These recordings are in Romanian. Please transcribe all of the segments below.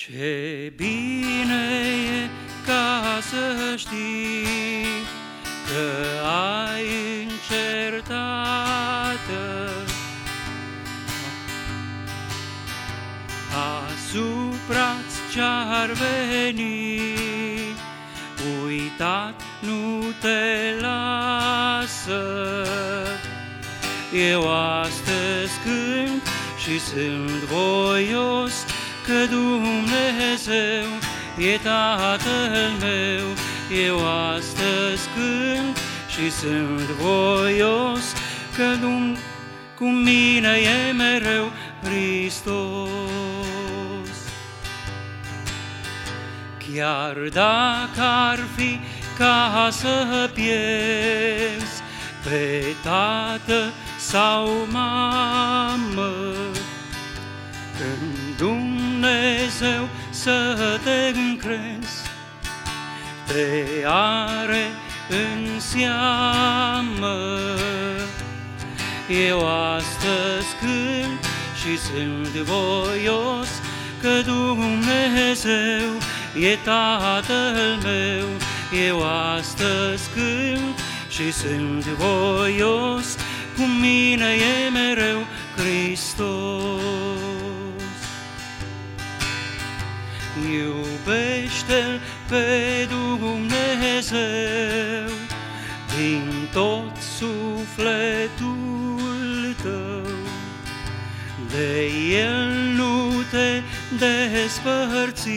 Ce bine e ca să știi că ai încertată asupra-ți ce-ar veni, uitat nu te lasă. Eu astăzi cânt și sunt voios că Dumnezeu e Tatăl meu. Eu astăzi cânt și sunt voios că cu mine e mereu Hristos. Chiar dacă ar fi ca să pierzi pe tată sau mamă, în Dumnezeu să te încrezi, te are în seamă. Eu astăzi cânt și sunt voios că Dumnezeu e Tatăl meu. Eu astăzi cânt și sunt voios, cu mine e mereu Hristos. Iubește-L pe Dumnezeu din tot sufletul tău, de El nu te despărți,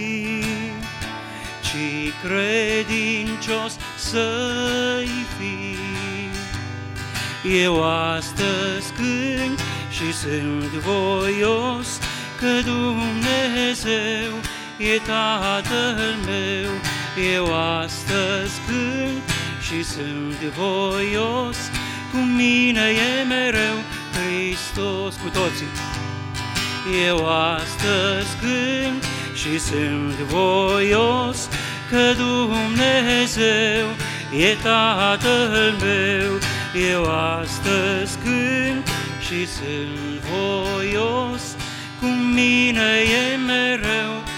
ci credincios să-i fii. Eu astăzi cânt și sunt voios că Dumnezeu e Tatăl meu. Eu astăzi cânt și sunt voios, cu mine e mereu Hristos. Cu toții. Eu astăzi cânt și sunt voios că Dumnezeu e Tatăl meu. Eu astăzi cânt și sunt voios, cu mine e mereu